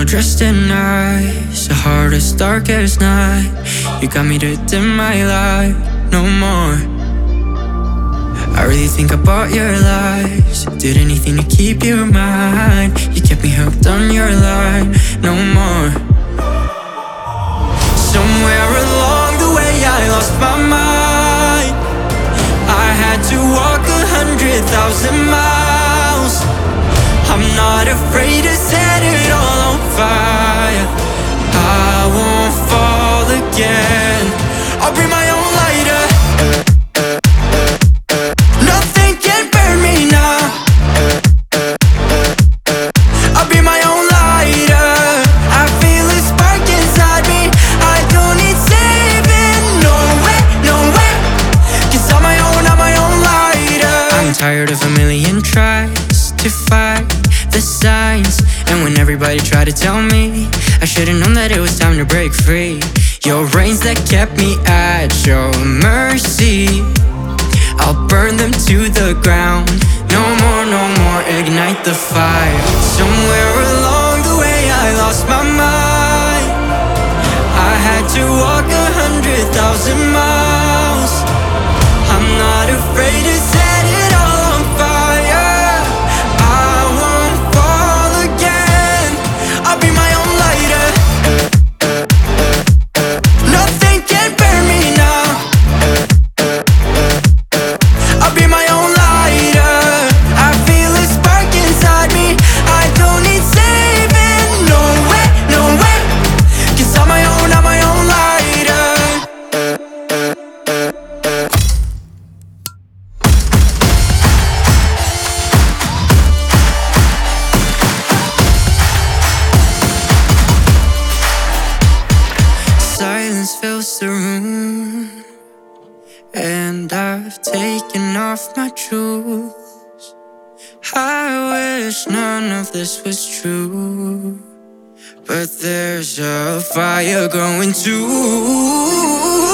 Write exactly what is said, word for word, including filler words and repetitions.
dressed in ice, the hardest, darkest night. You got me to dim my light, no more. I really think about your lies. Did anything to keep you mine. You kept me hooked on your line, no more. Somewhere along the way I lost my mind. I had to walk a hundred thousand miles. I'm not afraid to set it all on fire. I won't fall again. I'll bring my own lighter. Nothing can burn me now. I'll be my own lighter. I feel a spark inside me. I don't need saving. No way, no way. 'Cause I'm my own, I'm my own lighter. I'm tired of a million tries to fight the signs. And when everybody tried to tell me, I should've known that it was time to break free. Your reins that kept me at your mercy, I'll burn them to the ground. No more, no more, ignite the fire. Somewhere along the way I lost my mind. I had to walk a hundred thousand miles. I'm not afraid to set it all on fire. I won't fall again. I'll be my own lighter. Nothing can burn me now. I'll be my own lighter. I feel a spark inside me. I don't need saving. No way, no way. 'Cause I'm my own, I'm my own lighter. Silence fills the room, and I've taken off my shoes. I wish none of this was true, but there's a fire going too.